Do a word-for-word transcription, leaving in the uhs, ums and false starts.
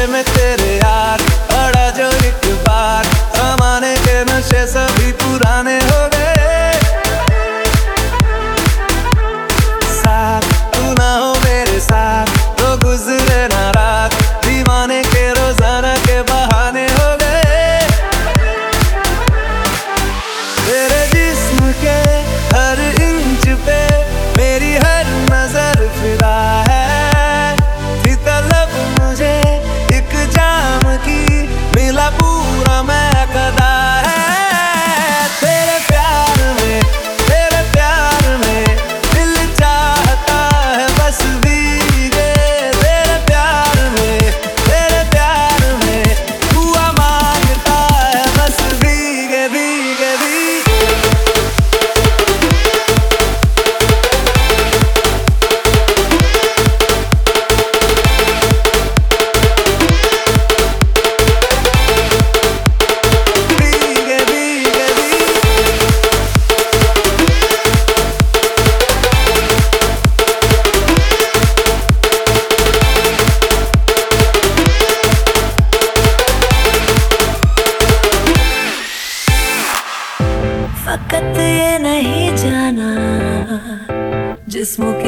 में तेरे यार अड़ा जो एक बार, जमाने के नशे सभी पुराने हो गए। साथ तू ना हो मेरे साथ तो गुजरे ना रात, दीवाने के रोजाना के बहाने हो गए। तेरे जिस्म के हर इंच पे मेरी हर नजर फिदा है, थी तलब मुझे एक जाम की, मिला पूरा मैं कदा है। तेरे प्यार में तेरे प्यार में दिल चाहता है बस भीगे, तेरे प्यार में तेरे प्यार में हुआ मांगता है बस भीगे भीगे भीगे। फकत ये नहीं जाना जिस्मों के